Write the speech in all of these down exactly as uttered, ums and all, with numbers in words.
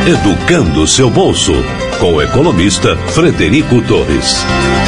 Educando o seu bolso, com o economista Frederico Torres.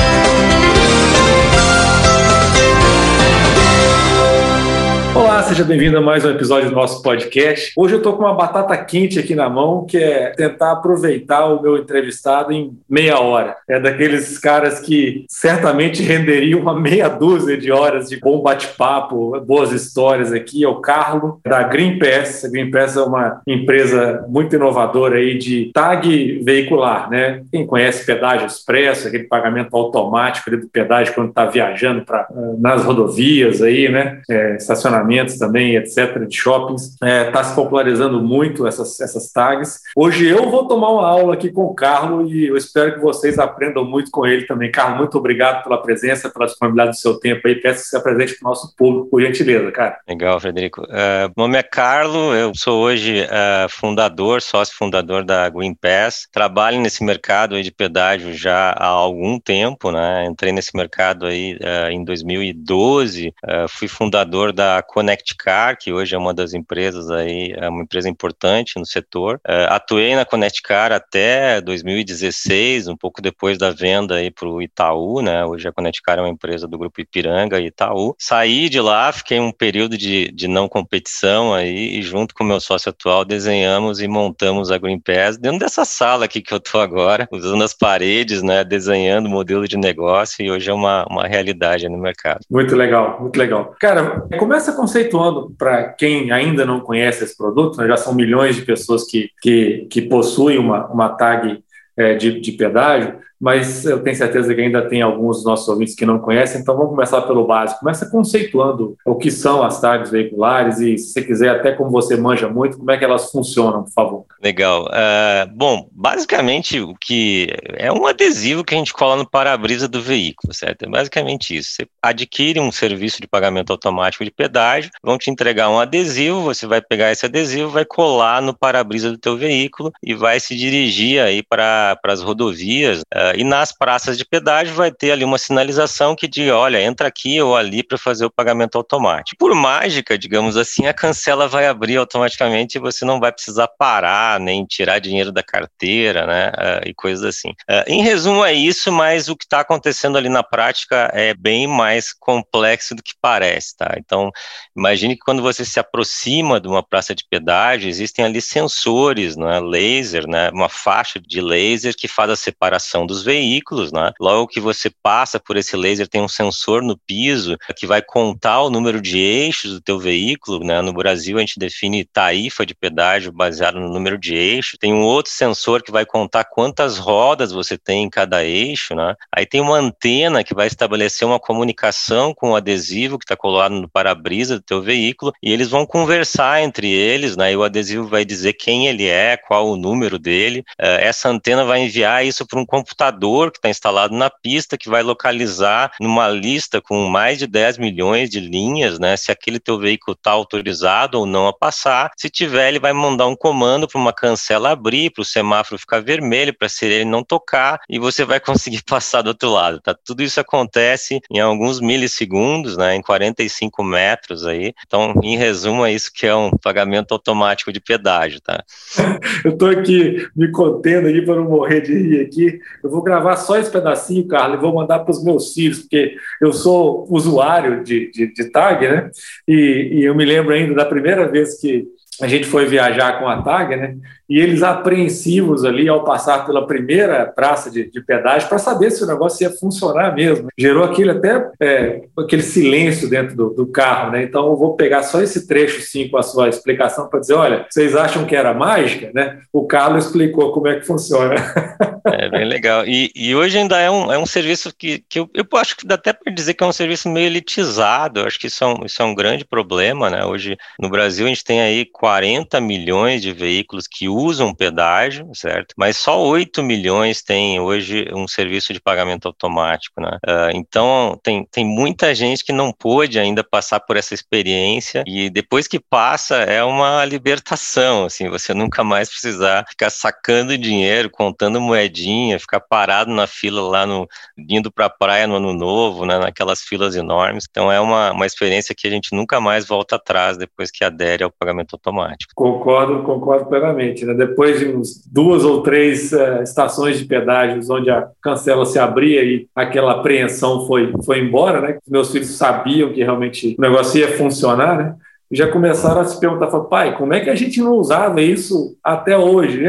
Olá, seja bem-vindo a mais um episódio do nosso podcast. Hoje eu estou com uma batata quente aqui na mão, que é tentar aproveitar o meu entrevistado em meia hora. É daqueles caras que certamente renderiam uma meia dúzia de horas de bom bate-papo, boas histórias aqui. É o Carlo, da Greenpass. A Greenpass é uma empresa muito inovadora aí de tag veicular, né? Quem conhece pedágio expresso, aquele pagamento automático ali do pedágio quando está viajando pra, nas rodovias aí, né? É, estacionamento também, etcétera, de shoppings, está é, se popularizando muito essas, essas tags. Hoje eu vou tomar uma aula aqui com o Carlo e eu espero que vocês aprendam muito com ele também. Carlo, muito obrigado pela presença, pela disponibilidade do seu tempo aí. Peço que se apresente para o nosso público, por gentileza, cara. Legal, Frederico. Uh, meu nome é Carlo, eu sou hoje uh, fundador, sócio fundador da Greenpass. Trabalho nesse mercado aí de pedágio já há algum tempo, né? Entrei nesse mercado aí uh, em dois mil e doze, uh, fui fundador da ConnectCar, que hoje é uma das empresas aí, é uma empresa importante no setor. Uh, atuei na ConnectCar até dois mil e dezesseis, um pouco depois da venda aí para o Itaú, né? Hoje a ConnectCar é uma empresa do grupo Ipiranga e Itaú. Saí de lá, fiquei um período de, de não competição aí e junto com o meu sócio atual desenhamos e montamos a Greenpass dentro dessa sala aqui que eu tô agora, usando as paredes, né? Desenhando o modelo de negócio e hoje é uma, uma realidade no mercado. Muito legal, muito legal. Cara, começa conceituando para quem ainda não conhece esse produto, né? Já são milhões de pessoas que, que, que possuem uma, uma tag é, de, de pedágio, mas eu tenho certeza que ainda tem alguns dos nossos ouvintes que não conhecem, então vamos começar pelo básico. Começa conceituando o que são as tags veiculares e, se você quiser, até como você manja muito, como é que elas funcionam, por favor. Legal. Uh, bom, basicamente o que é um adesivo que a gente cola no para-brisa do veículo, certo? É basicamente isso. Você adquire um serviço de pagamento automático de pedágio, vão te entregar um adesivo, você vai pegar esse adesivo, vai colar no para-brisa do teu veículo e vai se dirigir aí para as rodovias, uh, e nas praças de pedágio vai ter ali uma sinalização que diga, olha, entra aqui ou ali para fazer o pagamento automático. Por mágica, digamos assim, a cancela vai abrir automaticamente e você não vai precisar parar, nem tirar dinheiro da carteira, né, uh, e coisas assim. Uh, em resumo é isso, mas o que está acontecendo ali na prática é bem mais complexo do que parece, tá? Então, imagine que quando você se aproxima de uma praça de pedágio, existem ali sensores, né, laser, né, uma faixa de laser que faz a separação dos veículos, né? Logo que você passa por esse laser, tem um sensor no piso que vai contar o número de eixos do teu veículo, né? No Brasil a gente define tarifa de pedágio baseado no número de eixo. Tem um outro sensor que vai contar quantas rodas você tem em cada eixo, né? Aí tem uma antena que vai estabelecer uma comunicação com o adesivo que está colado no para-brisa do teu veículo e eles vão conversar entre eles, né? E o adesivo vai dizer quem ele é, qual o número dele. Essa antena vai enviar isso para um computador que está instalado na pista, que vai localizar numa lista com mais de dez milhões de linhas, né, se aquele teu veículo está autorizado ou não a passar. Se tiver, ele vai mandar um comando para uma cancela abrir, para o semáforo ficar vermelho, para a sirene não tocar, e você vai conseguir passar do outro lado, tá? Tudo isso acontece em alguns milissegundos, né, em quarenta e cinco metros aí. Então, em resumo, é isso que é um pagamento automático de pedágio, tá? Eu estou aqui me contendo aqui para não morrer de rir aqui. Eu vou gravar só esse pedacinho, Carlos, e vou mandar para os meus filhos, porque eu sou usuário de, de, de tag, né? E, e eu me lembro ainda da primeira vez que a gente foi viajar com a tag, né? E eles apreensivos ali ao passar pela primeira praça de, de pedágio para saber se o negócio ia funcionar mesmo. Gerou aquele até é, aquele silêncio dentro do, do carro, né? Então eu vou pegar só esse trecho sim com a sua explicação para dizer, olha, vocês acham que era mágica, né? O Carlos explicou como é que funciona. É bem legal. E, e hoje ainda é um, é um serviço que, que eu, eu acho que dá até para dizer que é um serviço meio elitizado. Eu acho que isso é, um, isso é um grande problema, né? Hoje no Brasil a gente tem aí quarenta milhões de veículos que usam pedágio, certo? Mas só oito milhões têm hoje um serviço de pagamento automático, né? Uh, então, tem, tem muita gente que não pôde ainda passar por essa experiência e depois que passa é uma libertação, assim, você nunca mais precisar ficar sacando dinheiro, contando moedinha, ficar parado na fila lá, no, indo para a praia no ano novo, né? Naquelas filas enormes. Então, é uma, uma experiência que a gente nunca mais volta atrás depois que adere ao pagamento automático. automático. Concordo, concordo plenamente, né? Depois de uns duas ou três uh, estações de pedágios onde a cancela se abria e aquela apreensão foi, foi embora, né? Meus filhos sabiam que realmente o negócio ia funcionar, né? Já começaram a se perguntar, pai, como é que a gente não usava isso até hoje?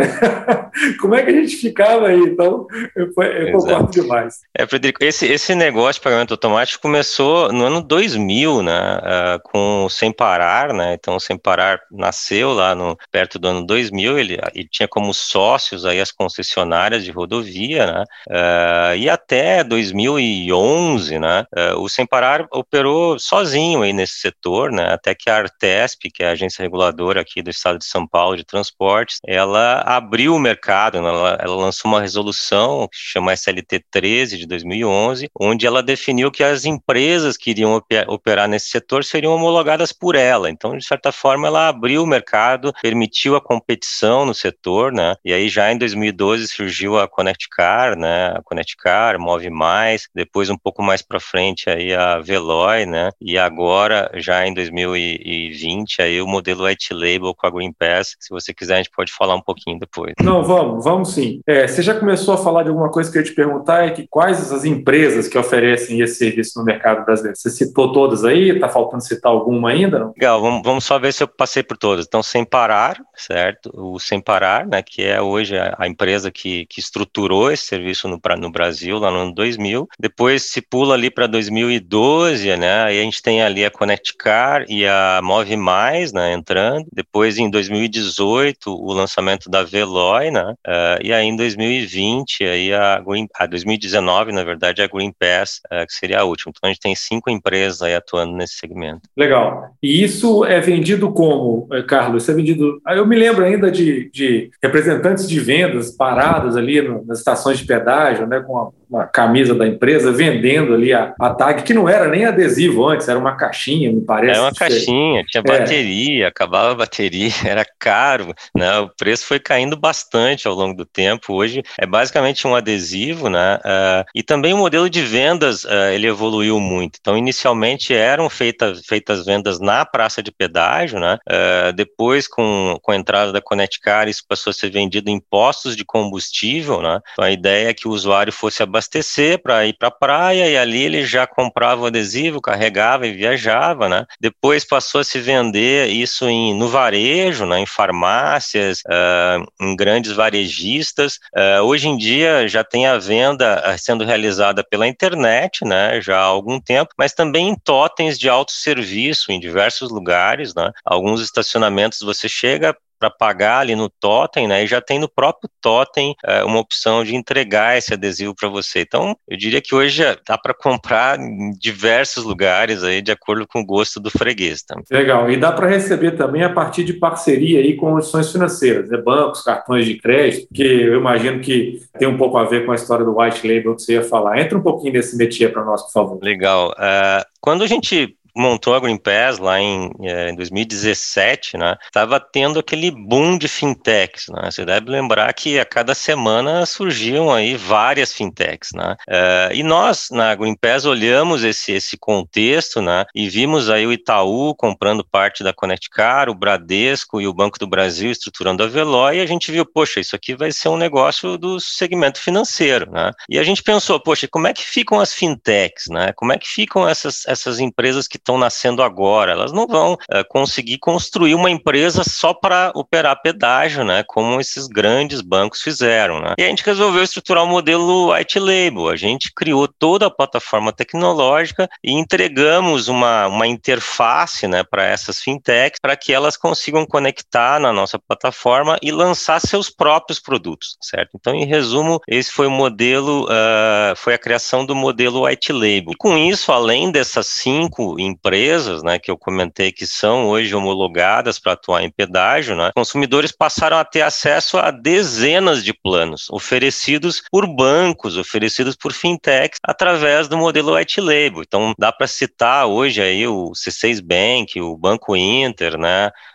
Como é que a gente ficava aí? Então, eu, eu concordo demais. É, Frederico, esse, esse negócio de pagamento automático começou no ano dois mil, né, uh, com o Sem Parar, né, então o Sem Parar nasceu lá no, perto do ano dois mil, ele, ele tinha como sócios aí as concessionárias de rodovia, né, uh, e até dois mil e onze, né, uh, o Sem Parar operou sozinho aí nesse setor, né, até que a Artesp, que é a agência reguladora aqui do estado de São Paulo de transportes, ela abriu o mercado, ela, ela lançou uma resolução que se chama S L T treze de dois mil e onze, onde ela definiu que as empresas que iriam operar nesse setor seriam homologadas por ela. Então, de certa forma, ela abriu o mercado, permitiu a competição no setor, né? E aí já em dois mil e doze surgiu a ConnectCar, né? A ConnectCar, Move Mais, depois um pouco mais para frente aí a Veloy, né? E agora já em dois mil e vinte aí o modelo White Label com a Green Pass. Se você quiser, a gente pode falar um pouquinho depois. Não, vamos, vamos sim. É, você já começou a falar de alguma coisa que eu ia te perguntar, é que quais as empresas que oferecem esse serviço no mercado brasileiro? Você citou todas aí? Está faltando citar alguma ainda? Não? Legal, vamos, vamos só ver se eu passei por todas. Então, Sem Parar, certo? O Sem Parar, né, que é hoje a, a empresa que, que estruturou esse serviço no, pra, no Brasil, lá no ano dois mil. Depois se pula ali para dois mil e doze, né? Aí a gente tem ali a ConnectCar e a Move Mais, né, entrando. Depois, em dois mil e dezoito, o lançamento da Veloy, né? Uh, e aí, em dois mil e vinte, aí a, Green, a dois mil e dezenove, na verdade, a Green Pass, uh, que seria a última. Então, a gente tem cinco empresas aí atuando nesse segmento. Legal. E isso é vendido como, Carlos? Isso é vendido... Eu me lembro ainda de, de representantes de vendas parados ali no, nas estações de pedágio, né, com a uma camisa da empresa, vendendo ali a, a tag, que não era nem adesivo antes, era uma caixinha, me parece. Era uma caixinha, tinha bateria, é. acabava a bateria, era caro, né? O preço foi caindo bastante ao longo do tempo. Hoje é basicamente um adesivo, né? Uh, e também o modelo de vendas, uh, ele evoluiu muito. Então, inicialmente eram feitas, feitas vendas na praça de pedágio, né? Uh, depois, com, com a entrada da ConnectCar, isso passou a ser vendido em postos de combustível, né? Então, a ideia é que o usuário fosse abastecer para ir para a praia e ali ele já comprava o adesivo, carregava e viajava, né? Depois passou a se vender isso em, no varejo, né? Em farmácias, uh, em grandes varejistas. Uh, hoje em dia já tem a venda sendo realizada pela internet, né? Já há algum tempo, mas também em totens de autosserviço em diversos lugares, né? Alguns estacionamentos você chega para pagar ali no totem, né, e já tem no próprio totem é, uma opção de entregar esse adesivo para você. Então, eu diria que hoje dá para comprar em diversos lugares aí, de acordo com o gosto do freguês. Tá? Legal, e dá para receber também a partir de parceria aí com instituições financeiras, né, bancos, cartões de crédito, que eu imagino que tem um pouco a ver com a história do white label que você ia falar. Entra um pouquinho nesse métier para nós, por favor. Legal. Uh, quando a gente montou a Green Pass lá em, em dois mil e dezessete, né, estava tendo aquele boom de fintechs, né, você deve lembrar que a cada semana surgiam aí várias fintechs, né, uh, e nós na Green Pass olhamos esse, esse contexto, né, e vimos aí o Itaú comprando parte da ConnectCar, o Bradesco e o Banco do Brasil estruturando a Veloy, e a gente viu, poxa, isso aqui vai ser um negócio do segmento financeiro, né, e a gente pensou, poxa, como é que ficam as fintechs, né, como é que ficam essas, essas empresas que estão nascendo agora? Elas não vão uh, conseguir construir uma empresa só para operar pedágio, né, como esses grandes bancos fizeram, né? E a gente resolveu estruturar o um modelo white label. A gente criou toda a plataforma tecnológica e entregamos uma, uma interface, né, para essas fintechs, para que elas consigam conectar na nossa plataforma e lançar seus próprios produtos, certo? Então, em resumo, esse foi o modelo, uh, foi a criação do modelo white label. E com isso, além dessas cinco empresas, né, que eu comentei que são hoje homologadas para atuar em pedágio, né, consumidores passaram a ter acesso a dezenas de planos oferecidos por bancos, oferecidos por fintechs através do modelo white label. Então, dá para citar hoje aí o C seis Bank, o Banco Inter, né,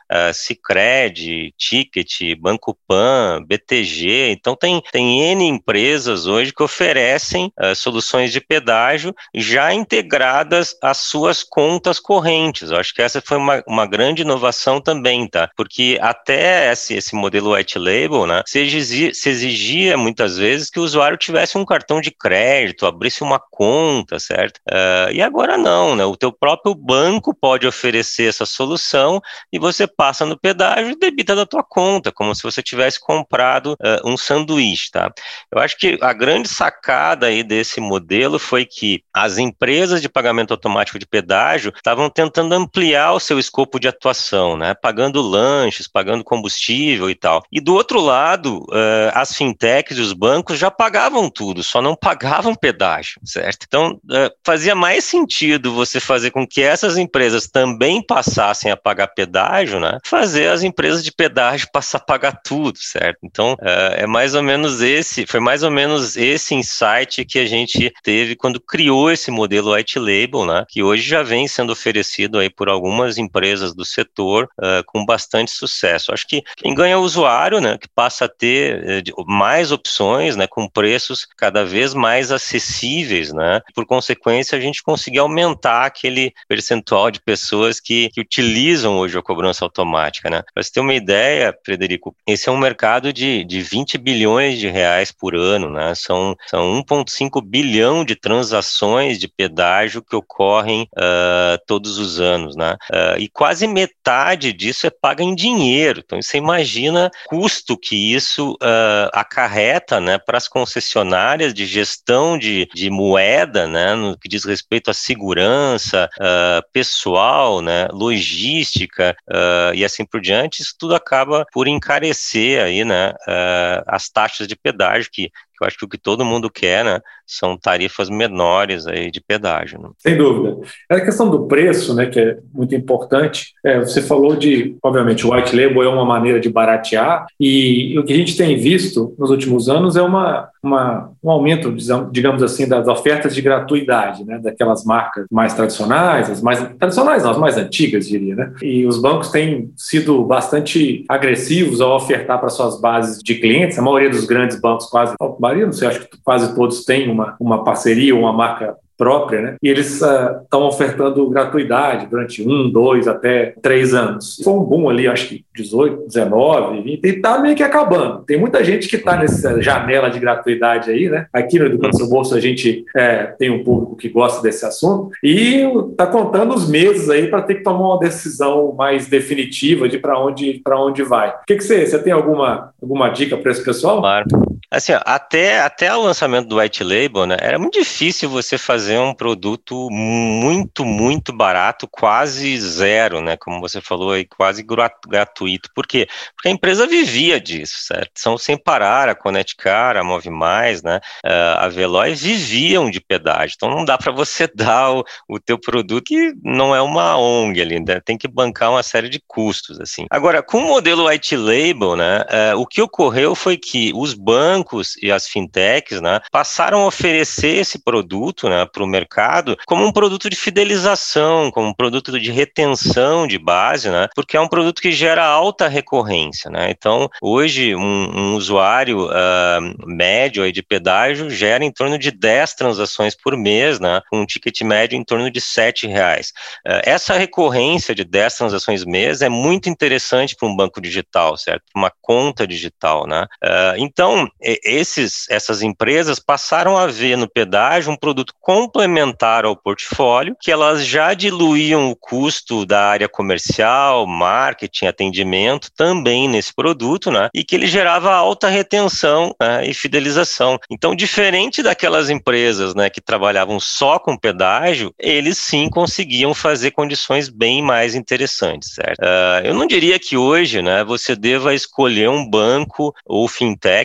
Uh, Sicredi, Ticket, Banco Pan, B T G, então tem, tem N empresas hoje que oferecem uh, soluções de pedágio já integradas às suas contas correntes. Eu acho que essa foi uma, uma grande inovação também, tá? Porque até esse, esse modelo white label, né, se exigia, se exigia muitas vezes que o usuário tivesse um cartão de crédito, abrisse uma conta, certo? Uh, e agora não, né? O teu próprio banco pode oferecer essa solução e você passa no pedágio e debita da tua conta, como se você tivesse comprado uh, um sanduíche, tá? Eu acho que a grande sacada aí desse modelo foi que as empresas de pagamento automático de pedágio estavam tentando ampliar o seu escopo de atuação, né? Pagando lanches, pagando combustível e tal. E do outro lado, uh, as fintechs e os bancos já pagavam tudo, só não pagavam pedágio, certo? Então, uh, fazia mais sentido você fazer com que essas empresas também passassem a pagar pedágio, né? Fazer as empresas de pedágio passar a pagar tudo, certo? Então, uh, é mais ou menos esse, foi mais ou menos esse insight que a gente teve quando criou esse modelo white label, né? Que hoje já vem sendo oferecido aí por algumas empresas do setor uh, com bastante sucesso. Acho que quem ganha é o usuário, né? Que passa a ter uh, mais opções, né? Com preços cada vez mais acessíveis, né? Por consequência, a gente conseguir aumentar aquele percentual de pessoas que, que utilizam hoje a cobrança automática, né? Para você ter uma ideia, Frederico, esse é um mercado de, de vinte bilhões de reais por ano, né? São, são um vírgula cinco bilhão de transações de pedágio que ocorrem uh, todos os anos, né? Uh, e quase metade disso é paga em dinheiro. Então, você imagina o custo que isso uh, acarreta, né, para as concessionárias de gestão de, de moeda, né, no que diz respeito à segurança uh, pessoal, né, logística uh, e assim por diante. Isso tudo acaba por encarecer aí, né, uh, as taxas de pedágio, que que eu acho que o que todo mundo quer, né, são tarifas menores aí de pedágio. Né? Sem dúvida. A questão do preço, né, que é muito importante, é, você falou de, obviamente, o white label é uma maneira de baratear, e o que a gente tem visto nos últimos anos é uma, uma, um aumento, digamos assim, das ofertas de gratuidade, né, daquelas marcas mais tradicionais, as mais tradicionais não, as mais antigas, diria, né? E os bancos têm sido bastante agressivos ao ofertar para suas bases de clientes. A maioria dos grandes bancos, quase não sei, acho que quase todos têm uma, uma parceria, uma marca própria, né? E eles estão uh, ofertando gratuidade durante um, dois, até três anos. Foi um boom ali, acho que dezoito, dezenove, vinte, e está meio que acabando. Tem muita gente que está nessa janela de gratuidade aí, né? Aqui no Educando Seu Bolso a gente é, tem um público que gosta desse assunto e está contando os meses aí para ter que tomar uma decisão mais definitiva de para onde, para onde vai. O que, que você, você tem alguma, alguma dica para esse pessoal? Claro. Assim, ó, até, até o lançamento do white label, né, era muito difícil você fazer um produto muito, muito barato, quase zero, né, como você falou aí, quase gratuito. Por quê? Porque a empresa vivia disso, certo? São Sem Parar, a Conectar, a Move Mais, né, a Veloy viviam de pedágio. Então não dá para você dar o, o teu produto, que não é uma O N G ali, né, tem que bancar uma série de custos, assim. Agora, com o modelo white label, né, uh, o que ocorreu foi que os bancos e as fintechs, né, passaram a oferecer esse produto, né, para o mercado como um produto de fidelização, como um produto de retenção de base, né, porque é um produto que gera alta recorrência, né. Então, hoje, um, um usuário uh, médio aí de pedágio gera em torno de dez transações por mês, né, com um ticket médio em torno de sete reais. Uh, essa recorrência de dez transações mês é muito interessante para um banco digital, certo? Para uma conta digital, né. Uh, então, Esses, essas empresas passaram a ver no pedágio um produto complementar ao portfólio, que elas já diluíam o custo da área comercial, marketing, atendimento, também nesse produto, né? E que ele gerava alta retenção, né, e fidelização. Então, diferente daquelas empresas, né, que trabalhavam só com pedágio, eles sim conseguiam fazer condições bem mais interessantes, certo? Uh, eu não diria que hoje, né, você deva escolher um banco ou fintech. Acho muito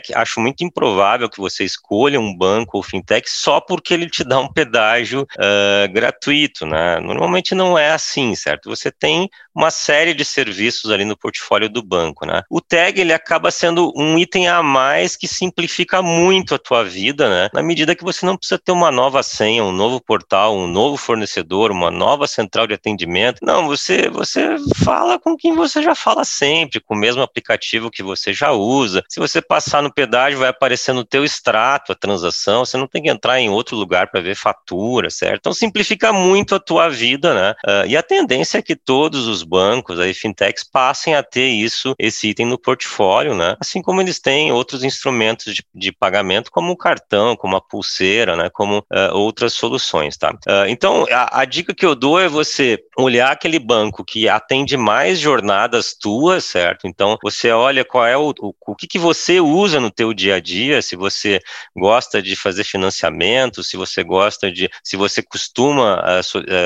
muito improvável que você escolha um banco ou fintech só porque ele te dá um pedágio uh, gratuito, né? Normalmente não é assim, certo? Você tem uma série de serviços ali no portfólio do banco, né? O tag, ele acaba sendo um item a mais que simplifica muito a tua vida, né? Na medida que você não precisa ter uma nova senha, um novo portal, um novo fornecedor, uma nova central de atendimento. Não, você, você fala com quem você já fala sempre, com o mesmo aplicativo que você já usa. Se você passar no pedágio, vai aparecer no teu extrato a transação, você não tem que entrar em outro lugar para ver fatura, certo? Então simplifica muito a tua vida, né? Uh, e a tendência é que todos os bancos, aí fintechs, passem a ter isso, esse item no portfólio, né? Assim como eles têm outros instrumentos de, de pagamento, como o cartão, como a pulseira, né? Como uh, outras soluções, tá? Uh, então, a, a dica que eu dou é você olhar aquele banco que atende mais jornadas tuas, certo? Então, você olha qual é o, o, o que, que você usa no teu dia a dia, se você gosta de fazer financiamento, se você gosta de, se você costuma uh,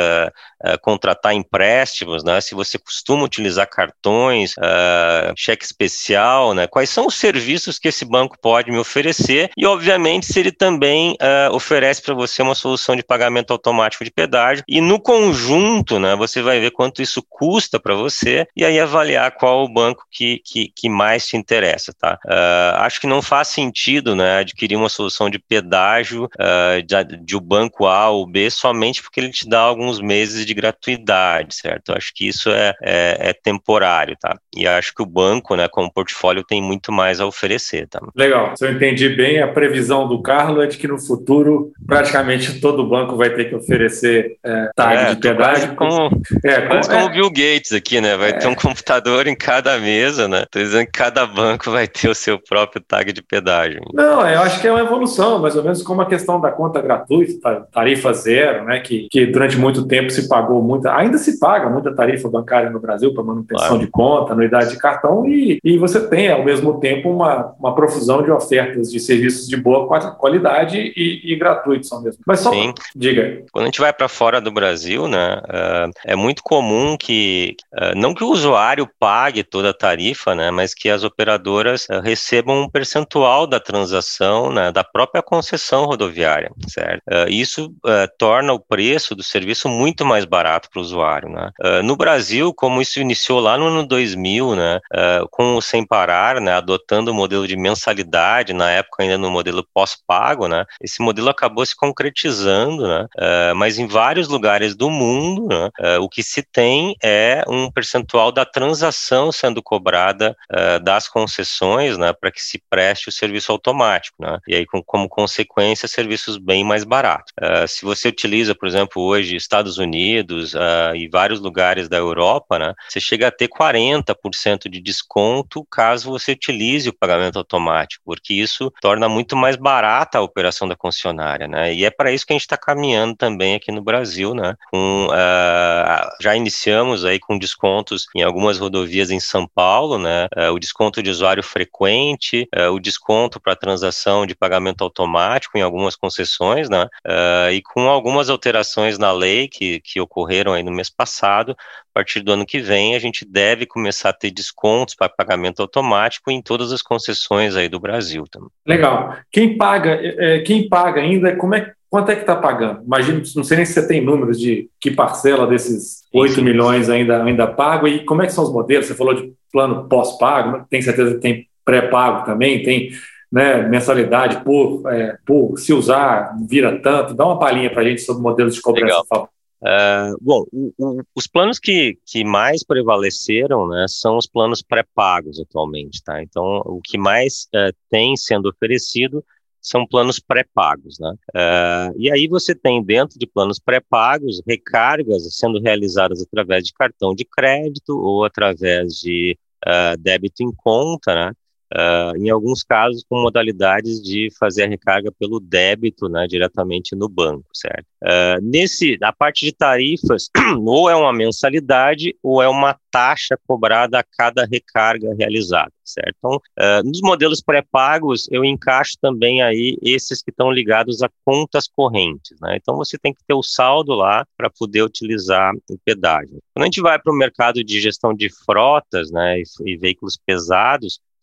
uh, uh, contratar empréstimos, né? Se você costuma utilizar cartões, uh, cheque especial, né? Quais são os serviços que esse banco pode me oferecer e, obviamente, se ele também uh, oferece para você uma solução de pagamento automático de pedágio e, no conjunto, né, você vai ver quanto isso custa para você e aí avaliar qual o banco que, que, que mais te interessa, tá? Uh, acho que não faz sentido, né, adquirir uma solução de pedágio uh, de, de o banco A ou B somente porque ele te dá alguns meses de gratuidade, certo? Acho que isso é, é, é temporário, tá? E acho que o banco, né, como portfólio, tem muito mais a oferecer, tá? Legal. Se eu entendi bem, a previsão do Carlos é de que no futuro praticamente todo banco vai ter que oferecer é, tag é, de pedágio. Quase como, é, quase como como Bill Gates aqui, né? Vai é. ter um computador em cada mesa, né? Tô dizendo que cada banco vai ter o seu próprio tag de pedágio. Não, eu acho que é uma evolução, mais ou menos como a questão da conta gratuita, tarifa zero, né? Que, que durante muito tempo se pagou muita, ainda se paga muita tarifa bancária no Brasil para manutenção claro. de conta, anuidade de cartão, e, e você tem, ao mesmo tempo, uma, uma profusão de ofertas de serviços de boa qualidade e, e gratuitos ao mesmo. Mas só, Sim. diga. Quando a gente vai para fora do Brasil, né, uh, é muito comum que, uh, não que o usuário pague toda a tarifa, né, mas que as operadoras uh, recebam um percentual da transação, né, da própria concessão rodoviária, certo? Uh, isso uh, torna o preço do serviço muito mais barato para o usuário, né? Uh, no Brasil, como isso iniciou lá no ano dois mil, né, uh, com o Sem Parar, né, adotando o modelo de mensalidade, na época ainda no modelo pós-pago, né, esse modelo acabou se concretizando, né, uh, mas em vários lugares do mundo, né, uh, o que se tem é um percentual da transação sendo cobrada uh, das concessões, né, para que se preste o serviço automático, né, e aí com, como consequência serviços bem mais baratos. Uh, se você utiliza, por exemplo, hoje Estados Unidos uh, e vários lugares da Europa, né, você chega a ter quarenta por cento de desconto caso você utilize o pagamento automático, porque isso torna muito mais barata a operação da concessionária, né, e é para isso que a gente está caminhando também aqui no Brasil, né, com, uh, já iniciamos aí com descontos em algumas rodovias em São Paulo, né, uh, o desconto de usuário frequente, uh, o desconto para transação de pagamento automático em algumas concessões, né, uh, e com algumas alterações na lei que, que ocorreram aí no mês passado. A partir do ano que vem, a gente deve começar a ter descontos para pagamento automático em todas as concessões aí do Brasil também. Legal. Quem paga, é, quem paga ainda, como é, quanto é que está pagando? Imagino, não sei nem se você tem números de que parcela desses oito milhões ainda, ainda pago, e como é que são os modelos? Você falou de plano pós-pago, tem certeza que tem pré-pago também, tem, né, mensalidade por, é, por se usar, vira tanto. Dá uma palhinha para a gente sobre modelos de cobrança, por favor. Uh, bom, o, o, os planos que, que mais prevaleceram, né, são os planos pré-pagos atualmente, tá? Então, o que mais uh, tem sendo oferecido são planos pré-pagos, né? Uh, e aí você tem dentro de planos pré-pagos recargas sendo realizadas através de cartão de crédito ou através de uh, débito em conta, né? Uh, em alguns casos com modalidades de fazer a recarga pelo débito, né, diretamente no banco, certo? Uh, nesse, na parte de tarifas, ou é uma mensalidade ou é uma taxa cobrada a cada recarga realizada, certo? Então, uh, nos modelos pré-pagos, eu encaixo também aí esses que estão ligados a contas correntes, né? Então, você tem que ter o saldo lá para poder utilizar o pedágio. Quando a gente vai para o mercado de gestão de frotas, né, e, e veículos pesados,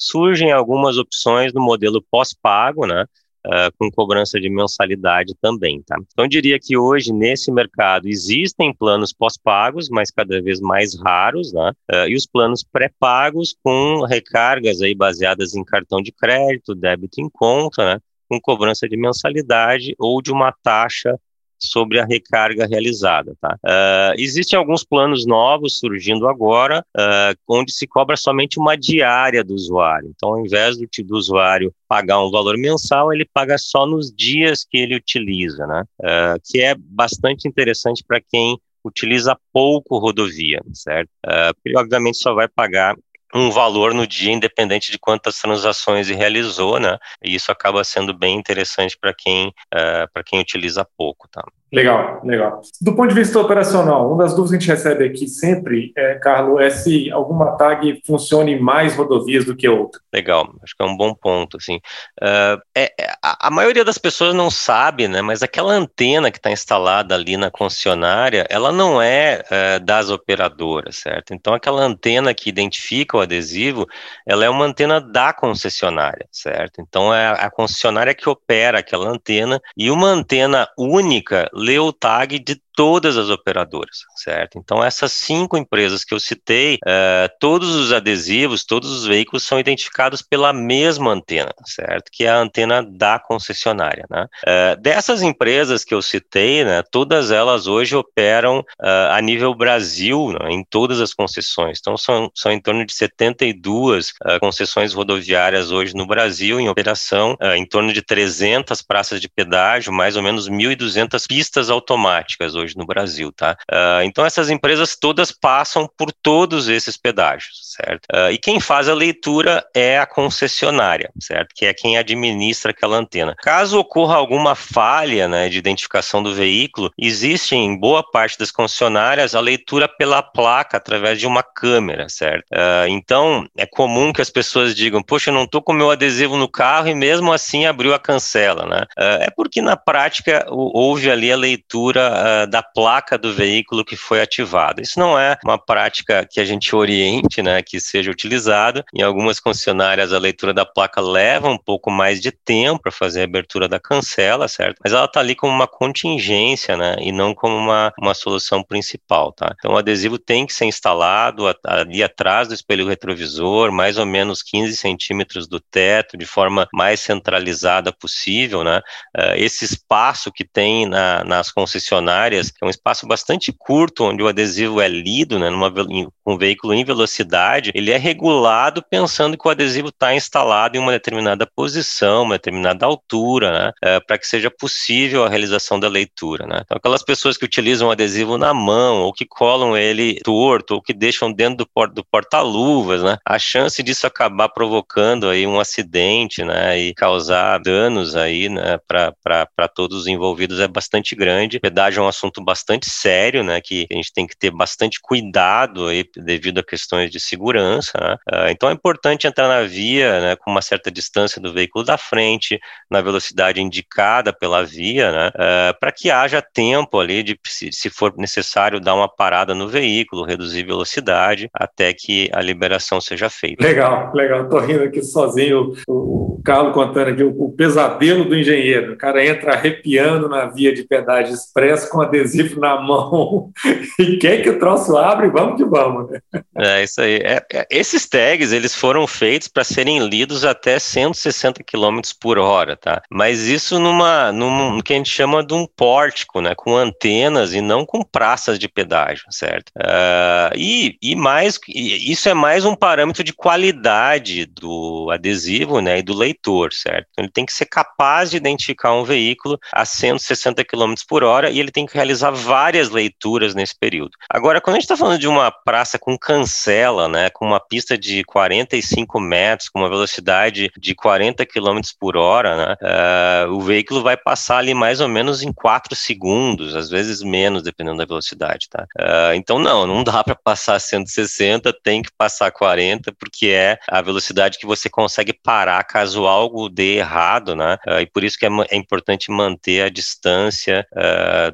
surgem algumas opções no modelo pós-pago, né? Uh, com cobrança de mensalidade também, tá? Então, eu diria que hoje, nesse mercado, existem planos pós-pagos, mas cada vez mais raros, né? Uh, e os planos pré-pagos com recargas aí baseadas em cartão de crédito, débito em conta, né? Com cobrança de mensalidade ou de uma taxa sobre a recarga realizada, tá? Uh, existem alguns planos novos surgindo agora, uh, onde se cobra somente uma diária do usuário. Então, ao invés do, do usuário pagar um valor mensal, ele paga só nos dias que ele utiliza, né? Uh, que é bastante interessante para quem utiliza pouco rodovia, certo? Uh, porque, obviamente, só vai pagar um valor no dia, independente de quantas transações ele realizou, né? E isso acaba sendo bem interessante para quem, uh, para quem utiliza pouco, tá? Legal, legal. Do ponto de vista operacional, uma das dúvidas que a gente recebe aqui sempre, é, Carlos, é se alguma tag funciona em mais rodovias do que outra. Legal, acho que é um bom ponto, assim. Uh, é, a, a maioria das pessoas não sabe, né, mas aquela antena que está instalada ali na concessionária, ela não é uh, das operadoras, certo? Então, aquela antena que identifica o adesivo, ela é uma antena da concessionária, certo? Então, é a concessionária que opera aquela antena, e uma antena única lê o tag de todas as operadoras, certo? Então, essas cinco empresas que eu citei, uh, todos os adesivos, todos os veículos são identificados pela mesma antena, certo? Que é a antena da concessionária, né? Uh, dessas empresas que eu citei, né, todas elas hoje operam uh, a nível Brasil, né, em todas as concessões. Então, são, são em torno de setenta e duas uh, concessões rodoviárias hoje no Brasil em operação, uh, em torno de trezentas praças de pedágio, mais ou menos mil e duzentas pistas automáticas hoje no Brasil, tá? Uh, então, essas empresas todas passam por todos esses pedágios, certo? Uh, e quem faz a leitura é a concessionária, certo? Que é quem administra aquela antena. Caso ocorra alguma falha, né, de identificação do veículo, existe em boa parte das concessionárias a leitura pela placa através de uma câmera, certo? Uh, então, é comum que as pessoas digam, poxa, eu não estou com o meu adesivo no carro e mesmo assim abriu a cancela, né? Uh, é porque na prática houve ali a leitura uh, da placa do veículo que foi ativada. Isso não é uma prática que a gente oriente, né, que seja utilizada. Em algumas concessionárias a leitura da placa leva um pouco mais de tempo para fazer a abertura da cancela, certo? Mas ela está ali como uma contingência, né, e não como uma, uma solução principal, tá? Então o adesivo tem que ser instalado ali atrás do espelho retrovisor, mais ou menos quinze centímetros do teto, de forma mais centralizada possível, né? Uh, esse espaço que tem na, nas concessionárias, que é um espaço bastante curto, onde o adesivo é lido, né, numa, com um veículo em velocidade, ele é regulado pensando que o adesivo está instalado em uma determinada posição, uma determinada altura, né, é, para que seja possível a realização da leitura, né. Então, aquelas pessoas que utilizam o adesivo na mão, ou que colam ele torto, ou que deixam dentro do, por, do porta-luvas, né, a chance disso acabar provocando aí um acidente, né, e causar danos aí, né, para todos os envolvidos é bastante grande. O pedágio é um assunto bastante sério, né, que a gente tem que ter bastante cuidado aí devido a questões de segurança, né? Uh, então é importante entrar na via, né, com uma certa distância do veículo da frente, na velocidade indicada pela via, né, uh, para que haja tempo ali de, se, se for necessário, dar uma parada no veículo, reduzir velocidade, até que a liberação seja feita. Legal, legal. Tô rindo aqui sozinho, o, o Carlos contando aqui o, o pesadelo do engenheiro. O cara entra arrepiando na via de pedágio expresso com adesivo na mão e quer que o troço abre, vamos que vamos, né? É isso aí. É, é, esses tags, eles foram feitos para serem lidos até cento e sessenta quilômetros por hora, tá? Mas isso numa, num, no que a gente chama de um pórtico, né? Com antenas e não com praças de pedágio, certo? Uh, e, e mais, e isso é mais um parâmetro de qualidade do adesivo, né? E do leitor, certo? Então, ele tem que ser capaz de identificar um veículo a cento e sessenta quilômetros por hora e ele tem que realizar várias leituras nesse período. Agora, quando a gente está falando de uma praça com cancela, né, com uma pista de quarenta e cinco metros, com uma velocidade de quarenta quilômetros por hora, né, uh, o veículo vai passar ali mais ou menos em quatro segundos, às vezes menos, dependendo da velocidade, tá? Uh, então, não, não dá para passar cento e sessenta, tem que passar quarenta, porque é a velocidade que você consegue parar caso algo dê errado, né, uh, e por isso que é, é importante manter a distância uh, do veículo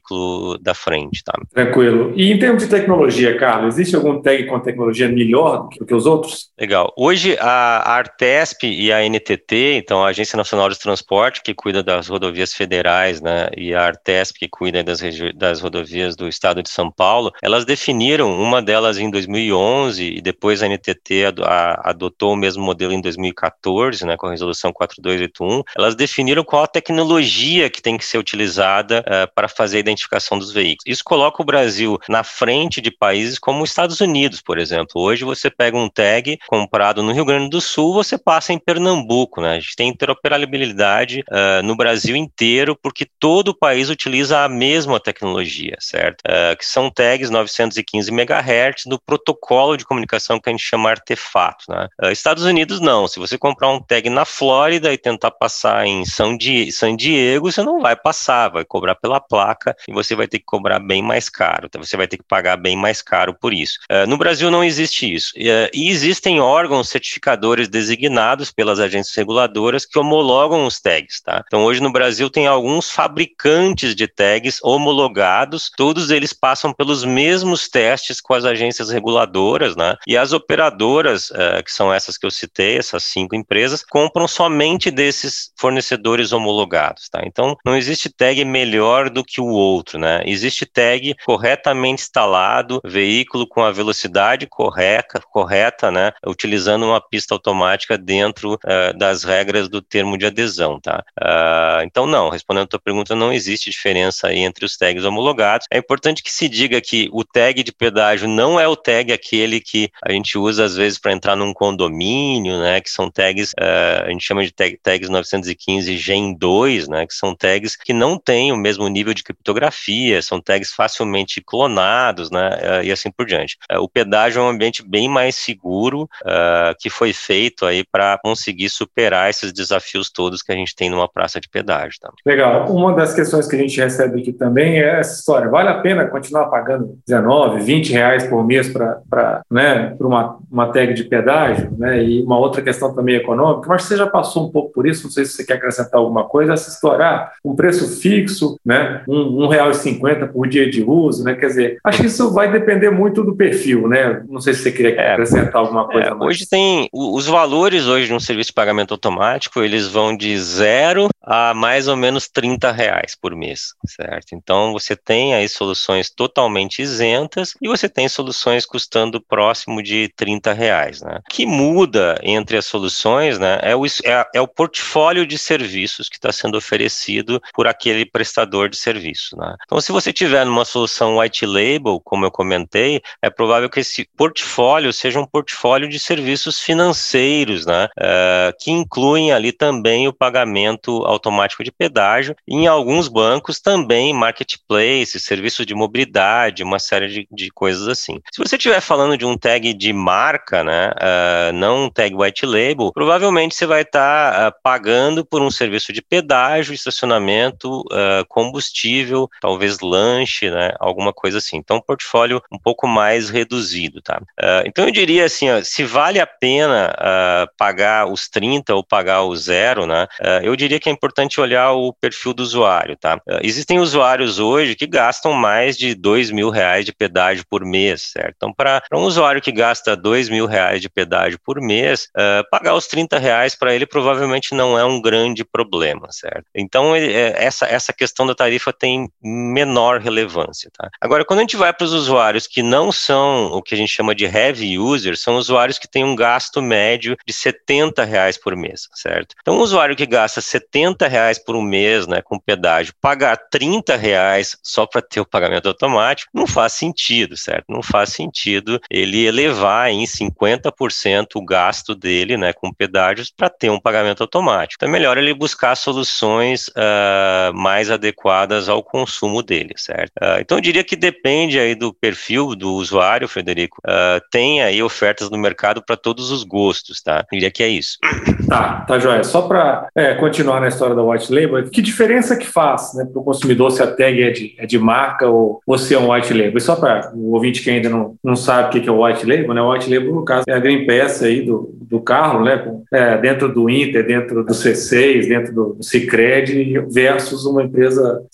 veículo da frente, tá? Tranquilo. E em termos de tecnologia, Carlos, existe algum tag com tecnologia melhor do que os outros? Legal. Hoje a Artesp e a N T T, então a Agência Nacional de Transporte, que cuida das rodovias federais, né, e a Artesp, que cuida das, das rodovias do estado de São Paulo, elas definiram, uma delas em dois mil e onze, e depois a N T T ad, a, adotou o mesmo modelo em dois mil e quatorze, né, com a resolução quatro dois oito um, elas definiram qual a tecnologia que tem que ser utilizada uh, para fazer a identificação dos veículos. Isso coloca o Brasil na frente de países como os Estados Unidos, por exemplo. Hoje você pega um tag comprado no Rio Grande do Sul, você passa em Pernambuco, né? A gente tem interoperabilidade uh, no Brasil inteiro, porque todo o país utiliza a mesma tecnologia, certo? Uh, que são tags novecentos e quinze megahertz do protocolo de comunicação que a gente chama artefato, né? Uh, Estados Unidos não. Se você comprar um tag na Flórida e tentar passar em São Di- San Diego, você não vai passar, vai cobrar pela placa e você vai ter que cobrar bem mais caro, tá? Você vai ter que pagar bem mais caro por isso. Uh, no Brasil não existe isso. Uh, e existem órgãos certificadores designados pelas agências reguladoras que homologam os tags, tá? Então hoje no Brasil tem alguns fabricantes de tags homologados, todos eles passam pelos mesmos testes com as agências reguladoras, né? E as operadoras, uh, que são essas que eu citei, essas cinco empresas, compram somente desses fornecedores homologados, tá? Então não existe tag melhor do que o outro, né? Existe tag corretamente instalado, veículo com a velocidade correta, correta, né? Utilizando uma pista automática dentro uh, das regras do termo de adesão, tá? Uh, então não, respondendo a tua pergunta, não existe diferença aí entre os tags homologados. É importante que se diga que o tag de pedágio não é o tag aquele que a gente usa às vezes para entrar num condomínio, né? Que são tags, uh, a gente chama de tag, tags novecentos e quinze Gen dois, né? Que são tags que não têm o mesmo nível de criptografia, são tags facilmente clonados, né? Uh, e assim por diante. Uh, o pedágio é um ambiente bem mais seguro, uh, que foi feito aí para conseguir superar esses desafios todos que a gente tem numa praça de pedágio, tá? Legal. Uma das questões que a gente recebe aqui também é essa história. Vale a pena continuar pagando dezenove, vinte reais por mês para, né, para uma, uma tag de pedágio, né? E uma outra questão também econômica, mas você já passou um pouco por isso, não sei se você quer acrescentar alguma coisa, essa história, ah, um preço fixo, né? Um, um real e cinquenta por dia de uso, né? Quer dizer, acho que isso vai depender muito do perfil, né? Não sei se você queria é, acrescentar alguma coisa é, mais. Hoje tem, os valores hoje de um serviço de pagamento automático, eles vão de zero a mais ou menos trinta reais por mês, certo? Então você tem aí soluções totalmente isentas e você tem soluções custando próximo de trinta reais, né? O que muda entre as soluções, né, é o, é, é o portfólio de serviços que está sendo oferecido por aquele prestador de serviço, né? Então se você tiver numa solução white label, como eu comentei, é provável que esse portfólio seja um portfólio de serviços financeiros, né, uh, que incluem ali também o pagamento automático de pedágio, e em alguns bancos também marketplace, serviços de mobilidade, uma série de, de coisas assim. Se você estiver falando de um tag de marca, né, uh, não um tag white label, provavelmente você vai estar tá, uh, pagando por um serviço de pedágio, estacionamento, uh, combustível, talvez lanche, né, alguma coisa assim. Então, um portfólio um pouco mais reduzido, tá? Uh, então, eu diria assim, ó, se vale a pena uh, pagar os trinta ou pagar o zero, né, uh, eu diria que é importante olhar o perfil do usuário, tá? Uh, existem usuários hoje que gastam mais de dois mil reais de pedágio por mês, certo? Então, para um usuário que gasta dois mil reais de pedágio por mês, uh, pagar os trinta reais para ele provavelmente não é um grande problema, certo? Então, ele, essa, essa questão da tarifa tem menor relevância, tá? Agora, quando a gente vai para os usuários que não são o que a gente chama de heavy users, são usuários que têm um gasto médio de setenta reais por mês, certo? Então, um usuário que gasta setenta reais por um mês, né, com pedágio, pagar trinta reais só para ter o pagamento automático, não faz sentido, certo? Não faz sentido ele elevar em cinquenta por cento o gasto dele, né, com pedágios para ter um pagamento automático. Então, é melhor ele buscar soluções uh, mais adequadas ao consumo dele, certo? Uh, então, eu diria que depende aí do perfil do usuário, Frederico. Uh, tem aí ofertas no mercado para todos os gostos, tá? Eu diria que é isso. Tá, tá joia. Só para é, continuar na história da white label, que diferença que faz, né, para o consumidor se a tag é de, é de marca ou, ou se é um white label? E só para o ouvinte que ainda não, não sabe o que é o white label, né? O white label, no caso, é a green pass aí do, do carro, né? É, dentro do Inter, dentro do C seis, dentro do Sicredi versus uma empresa sozinha,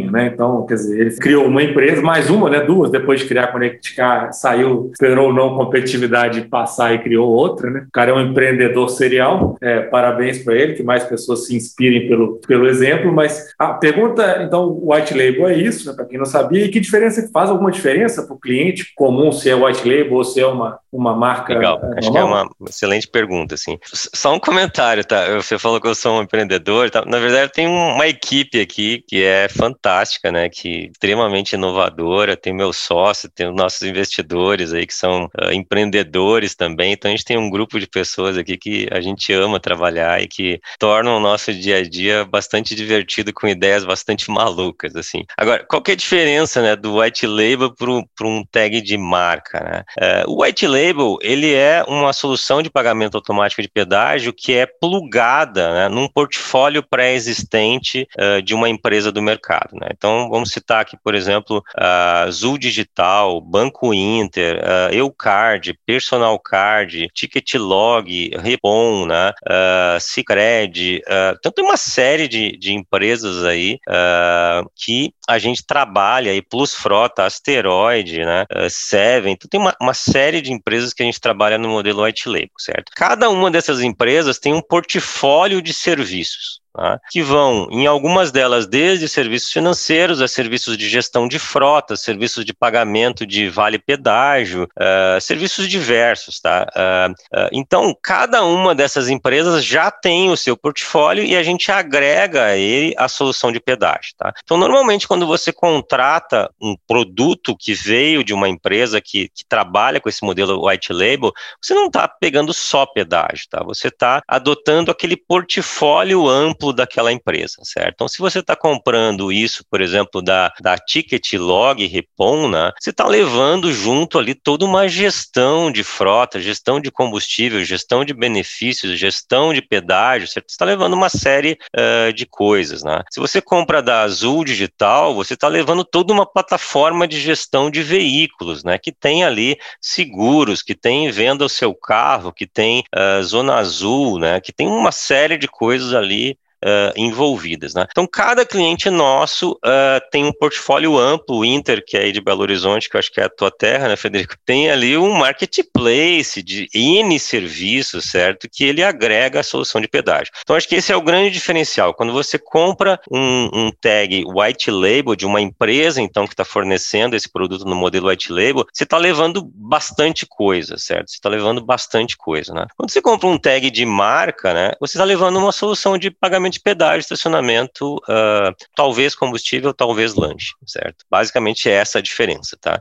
sozinho, né? Então, quer dizer, ele criou uma empresa, mais uma, né? Duas, depois de criar a Conecticar, saiu, esperou não competitividade passar e criou outra, né? O cara é um empreendedor serial, é, parabéns para ele, que mais pessoas se inspirem pelo, pelo exemplo, mas a pergunta, então, o white label é isso, né? Para quem não sabia, e que diferença faz alguma diferença para o cliente comum se é white label ou se é uma, uma marca Legal, normal? acho que é uma excelente pergunta, assim. Só um comentário, tá? Você falou que eu sou um empreendedor, tá? Na verdade, tem uma equipe aqui que é fantástica, né? Que é extremamente inovadora, tem meu sócio, tem os nossos investidores aí que são uh, empreendedores também, então a gente tem um grupo de pessoas aqui que a gente ama trabalhar e que tornam o nosso dia a dia bastante divertido com ideias bastante malucas, assim. Agora, qual que é a diferença, né, do white label para um tag de marca, né? Uh, o white label, ele é uma solução de pagamento automático de pedágio que é plugada, né, num portfólio pré-existente uh, de uma empresa do mercado, né? Então, vamos citar aqui, por exemplo, uh, Azul Digital, Banco Inter, uh, Eucard, Personal Card, Ticketlog, Repom, né, uh, Sicredi, uh, então tem uma série de, de empresas aí uh, que a gente trabalha aí, Plus Frota, Asteroid, né, uh, Seven, então tem uma, uma série de empresas que a gente trabalha no modelo white label, certo? Cada uma dessas empresas tem um portfólio de serviços, tá? Que vão, em algumas delas, desde serviços financeiros a serviços de gestão de frota, serviços de pagamento de vale-pedágio, uh, serviços diversos, tá? Uh, uh, então, cada uma dessas empresas já tem o seu portfólio e a gente agrega a ele a solução de pedágio, tá? Então, normalmente, quando você contrata um produto que veio de uma empresa que, que trabalha com esse modelo white label, você não está pegando só pedágio, tá? Você está adotando aquele portfólio amplo daquela empresa, certo? Então, se você está comprando isso, por exemplo, da, da Ticketlog, Repom, né, você está levando junto ali toda uma gestão de frota, gestão de combustível, gestão de benefícios, gestão de pedágio, certo? Você está levando uma série uh, de coisas, né? Se você compra da Azul Digital, você está levando toda uma plataforma de gestão de veículos, né, que tem ali seguros, que tem venda ao seu carro, que tem uh, Zona Azul, né, que tem uma série de coisas ali Uh, envolvidas, né? Então, cada cliente nosso uh, tem um portfólio amplo. O Inter, que é aí de Belo Horizonte, que eu acho que é a tua terra, né, Frederico? Tem ali um marketplace de N serviços, certo? Que ele agrega a solução de pedágio. Então, acho que esse é o grande diferencial. Quando você compra um, um tag white label de uma empresa, então, que está fornecendo esse produto no modelo white label, você está levando bastante coisa, certo? Você está levando bastante coisa, né? Quando você compra um tag de marca, né, você está levando uma solução de pagamento de pedágio, estacionamento, uh, talvez combustível, talvez lanche, certo? Basicamente é essa a diferença, tá?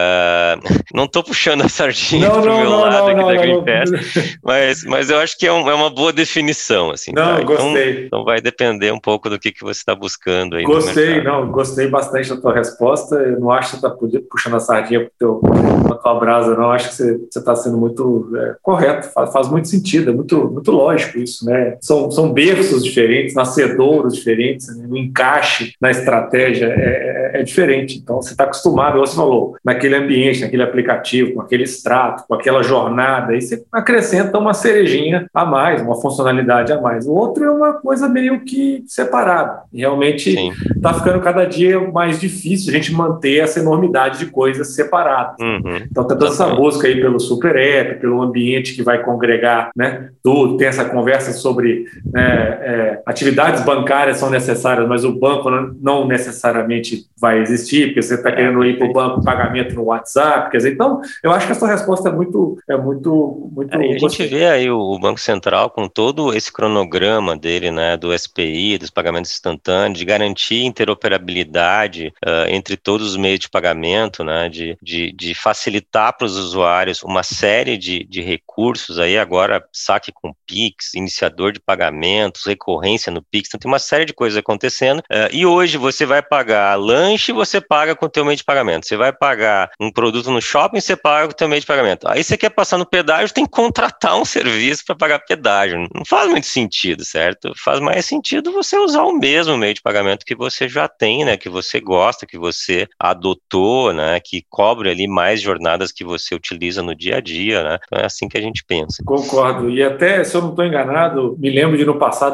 Uh, não estou puxando a sardinha não, pro não, meu não, lado não, aqui não, da não, Green não. Pass, mas, mas eu acho que é, um, é uma boa definição, assim, não, tá? gostei. Então, então vai depender um pouco do que, que você está buscando aí Gostei, no mercado. não, gostei bastante da tua resposta. Eu não acho que você está puxando a sardinha para a tua brasa, não. Acho que você está sendo muito é, correto, faz, faz muito sentido, é muito, muito lógico isso, né? São, são berços diferentes, nascedouros diferentes, né? O encaixe na estratégia é, é, é diferente. Então, você está acostumado, você falou, naquele ambiente, naquele aplicativo, com aquele extrato, com aquela jornada, aí você acrescenta uma cerejinha a mais, uma funcionalidade a mais. O outro é uma coisa meio que separada. Realmente está ficando cada dia mais difícil a gente manter essa enormidade de coisas separadas. Uhum. Então, está toda essa busca aí pelo super app, pelo ambiente que vai congregar, né, tudo. Tem essa conversa sobre né, é, atividades bancárias são necessárias, mas o banco não, não necessariamente vai existir, porque você está é, querendo ir para o banco pagamento no WhatsApp. Quer dizer, então, eu acho que a sua resposta é muito... É muito, muito aí a gente vê aí o Banco Central com todo esse cronograma dele, né, do S P I, dos pagamentos instantâneos, de garantir interoperabilidade uh, entre todos os meios de pagamento, né, de, de, de facilitar para os usuários uma série de, de recursos aí, agora saque com Pix, iniciador de pagamentos, recorrência no Pix, então tem uma série de coisas acontecendo, uh, e hoje você vai pagar lanche, você paga com o teu meio de pagamento, você vai pagar um produto no shopping, você paga com o teu meio de pagamento, aí você quer passar no pedágio, tem que contratar um serviço para pagar pedágio, não faz muito sentido, certo? Faz mais sentido você usar o mesmo meio de pagamento que você já tem, né, que você gosta, que você adotou, né, que cobre ali mais jornadas que você utiliza no dia a dia, né, então é assim que a gente pensa. Concordo, e até, se eu não estou enganado, me lembro de no passado uma dessas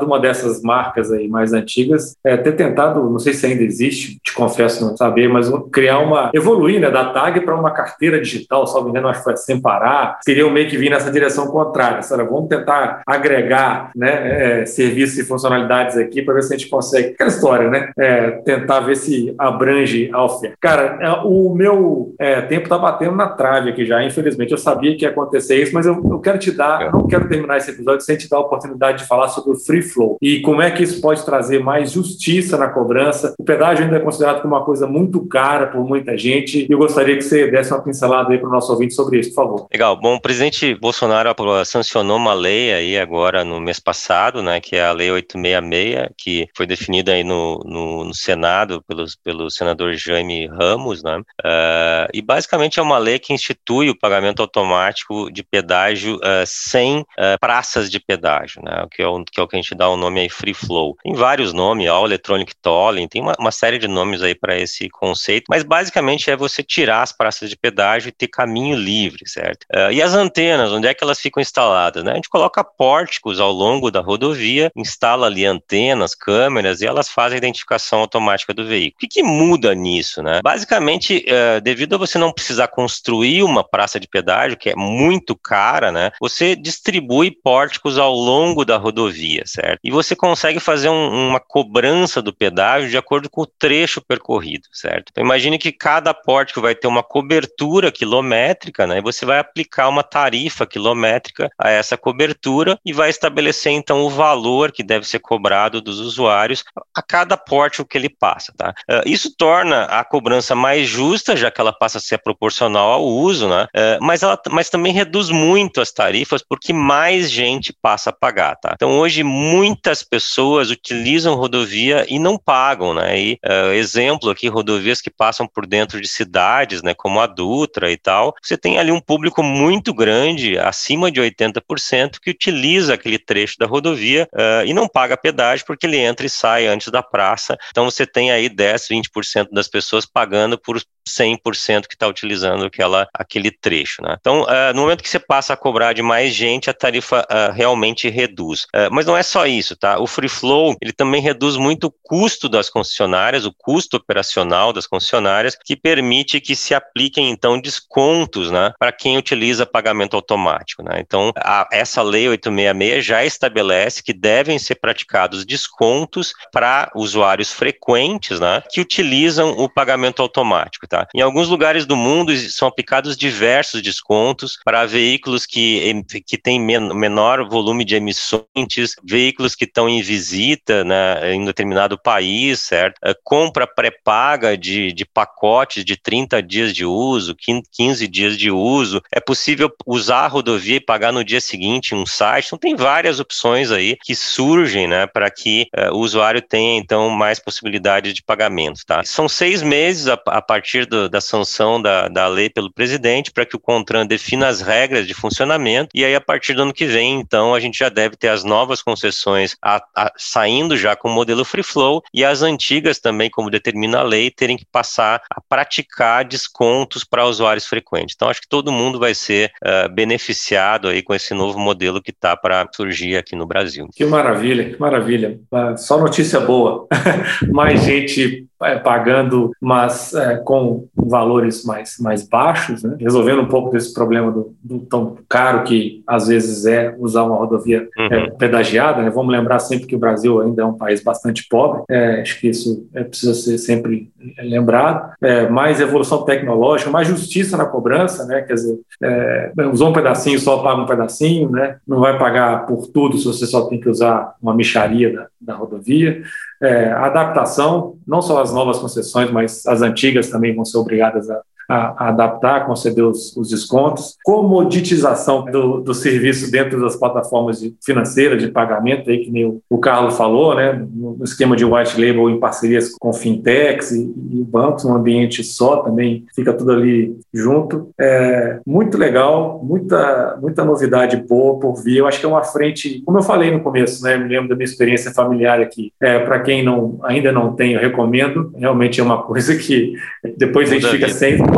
dessas marcas aí mais antigas, é, ter tentado, não sei se ainda existe, te confesso não saber, mas criar uma, evoluir, né, da tag para uma carteira digital, salvo engano, acho que foi sem parar, queriam meio que vir nessa direção contrária, sabe? Vamos tentar agregar, né, é, serviços e funcionalidades aqui para ver se a gente consegue, aquela história, né, é, tentar ver se abrange a oferta. Cara, é, o meu é, tempo está batendo na trave aqui já, infelizmente, eu sabia que ia acontecer isso, mas eu, eu quero te dar, eu não quero terminar esse episódio sem te dar a oportunidade de falar sobre o Free Flow e como é que isso pode trazer mais justiça na cobrança. O pedágio ainda é considerado como uma coisa muito cara por muita gente e eu gostaria que você desse uma pincelada aí para o nosso ouvinte sobre isso, por favor. Legal. Bom, o presidente Bolsonaro sancionou uma lei aí agora no mês passado, né, que é a Lei oitocentos e sessenta e seis, que foi definida aí no, no, no Senado pelo, pelo senador Jaime Ramos, né, uh, e basicamente é uma lei que institui o pagamento automático de pedágio uh, sem uh, praças de pedágio, né, que é, o, que é o que a gente dá o nome aí Free Flow. Tem vários nomes, All Electronic Tolling, tem uma, uma série de nomes aí para esse conceito, mas basicamente é você tirar as praças de pedágio e ter caminho livre, certo? Uh, e as antenas, onde é que elas ficam instaladas, né? A gente coloca pórticos ao longo da rodovia, instala ali antenas, câmeras e elas fazem a identificação automática do veículo. O que, que muda nisso, né? Basicamente, uh, devido a você não precisar construir uma praça de pedágio, que é muito cara, né? Você distribui pórticos ao longo da rodovia, certo? E você consegue fazer um, uma cobrança do pedágio de acordo com o trecho percorrido, certo? Então, imagine que cada pórtico vai ter uma cobertura quilométrica, né? E você vai aplicar uma tarifa quilométrica a essa cobertura e vai estabelecer, então, o valor que deve ser cobrado dos usuários a cada pórtico que ele passa, tá? Uh, isso torna a cobrança mais justa, já que ela passa a ser proporcional ao uso, né? Uh, mas, ela, mas também reduz muito as tarifas porque mais gente passa a pagar, tá? Então, hoje, muitas pessoas utilizam rodovia e não pagam, né? E, uh, exemplo aqui, rodovias que passam por dentro de cidades, né? Como a Dutra e tal, você tem ali um público muito grande, acima de oitenta por cento, que utiliza aquele trecho da rodovia uh, e não paga pedágio porque ele entra e sai antes da praça. Então, você tem aí dez, vinte por cento das pessoas pagando por cem por cento que está utilizando aquela, aquele trecho, né? Então, uh, no momento que você passa a cobrar de mais gente, a tarifa uh, realmente reduz. Uh, mas não é só isso, tá? O Free Flow, ele também reduz muito o custo das concessionárias, o custo operacional das concessionárias, que permite que se apliquem, então, descontos, né, para quem utiliza pagamento automático, né? Então, a, essa Lei oitocentos e sessenta e seis já estabelece que devem ser praticados descontos para usuários frequentes, né, que utilizam o pagamento automático, tá? Em alguns lugares do mundo são aplicados diversos descontos para veículos que, que têm men- menor volume de emissões, veículos que estão em visita, né, em determinado país, certo? Compra pré-paga de, de pacotes de trinta dias de uso, quinze dias de uso. É possível usar a rodovia e pagar no dia seguinte em um site. Então, tem várias opções aí que surgem, né, para que uh, o usuário tenha, então, mais possibilidades de pagamento, tá? São seis meses a, a partir do, da sanção da, da lei pelo presidente para que o CONTRAN defina as regras de funcionamento e aí, a partir do ano que vem, então, a gente já deve ter as novas concessões a, a, saindo já com o modelo Free Flow e as antigas também, como determina a lei, terem que passar a praticar descontos para usuários frequentes. Então, acho que todo mundo vai ser uh, beneficiado aí com esse novo modelo que está para surgir aqui no Brasil. Que maravilha, que maravilha. Só notícia boa. Mais gente é, pagando, mas é, com valores mais, mais baixos, né? Resolvendo um pouco desse problema do, do tão caro que às vezes é usar uma rodovia uhum. é, pedagiada, né? Vamos lembrar sempre que o Brasil ainda é um país bastante pobre, é, acho que isso é, precisa ser sempre lembrado. É, mais evolução tecnológica, mais justiça na cobrança, né? Quer dizer, é, usou um pedacinho, só paga um pedacinho, né? Não vai pagar por tudo se você só tem que usar uma mixaria da, da rodovia. É, a adaptação, não só as novas concessões, mas as antigas também vão ser obrigadas a, a, a adaptar, conceder os, os descontos. Comoditização do, do serviço dentro das plataformas de, financeiras de pagamento, aí, que nem o, o Carlos falou, né, no esquema de white label em parcerias com fintechs e, e bancos, um ambiente só também, fica tudo ali junto. É, muito legal, muita, muita novidade boa por vir. Eu acho que é uma frente, como eu falei no começo, né, me lembro da minha experiência familiar aqui. É, para quem não, ainda não tem, eu recomendo. Realmente é uma coisa que depois a gente fica sem...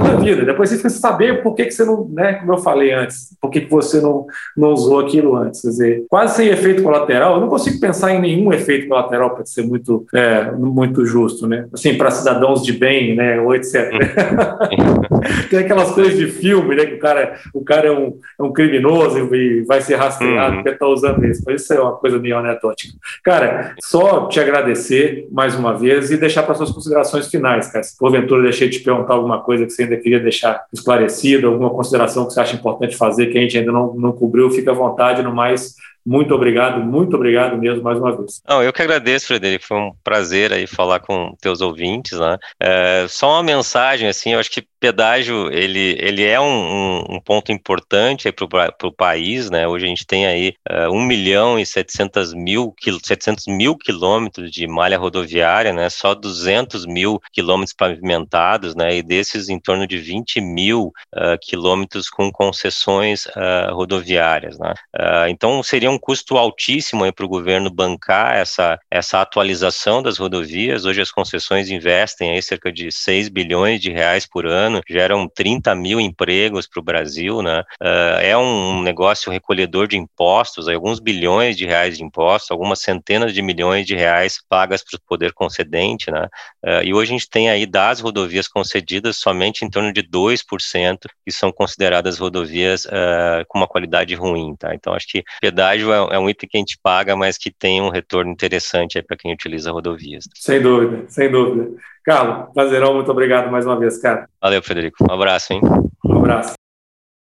muda a vida. Depois você fica saber por que, que você não, né, como eu falei antes, por que, que você não, não usou aquilo antes. Quer dizer, quase sem efeito colateral, eu não consigo pensar em nenhum efeito colateral para ser muito, é, muito justo, né? Assim, para cidadãos de bem, né, ou etcétera. Tem aquelas coisas de filme, né, que o cara, o cara é, um, é um criminoso e vai ser rastreado uhum. porque está usando isso. Mas isso é uma coisa meio anedótica. Cara, só te agradecer mais uma vez e deixar para suas considerações finais, cara. Se porventura eu deixei de te perguntar alguma coisa que você ainda queria deixar esclarecida, alguma consideração que você acha importante fazer, que a gente ainda não, não cobriu, fica à vontade. No mais, muito obrigado, muito obrigado mesmo mais uma vez. Não, eu que agradeço, Frederico, foi um prazer aí falar com teus ouvintes, né? É, só uma mensagem, assim, eu acho que pedágio, ele, ele é um, um, um ponto importante para o país, né? Hoje a gente tem aí uh, um milhão e setecentos mil quilômetros de malha rodoviária, né? Só duzentos mil quilômetros pavimentados, né? E desses em torno de vinte mil uh, quilômetros com concessões uh, rodoviárias, né? Uh, então seria um custo altíssimo para o governo bancar essa, essa atualização das rodovias. Hoje as concessões investem aí cerca de seis bilhões de reais por ano, geram trinta mil empregos para o Brasil, né? Uh, é um negócio recolhedor de impostos, alguns bilhões de reais de impostos, algumas centenas de milhões de reais pagas para o poder concedente, né? Uh, e hoje a gente tem aí das rodovias concedidas somente em torno de dois por cento que são consideradas rodovias uh, com uma qualidade ruim, tá? Então acho que pedágio é, é um item que a gente paga, mas que tem um retorno interessante aí para quem utiliza rodovias. Sem dúvida, sem dúvida. Carlos, prazerão, muito obrigado mais uma vez, cara. Valeu, Frederico. Um abraço, hein? Um abraço.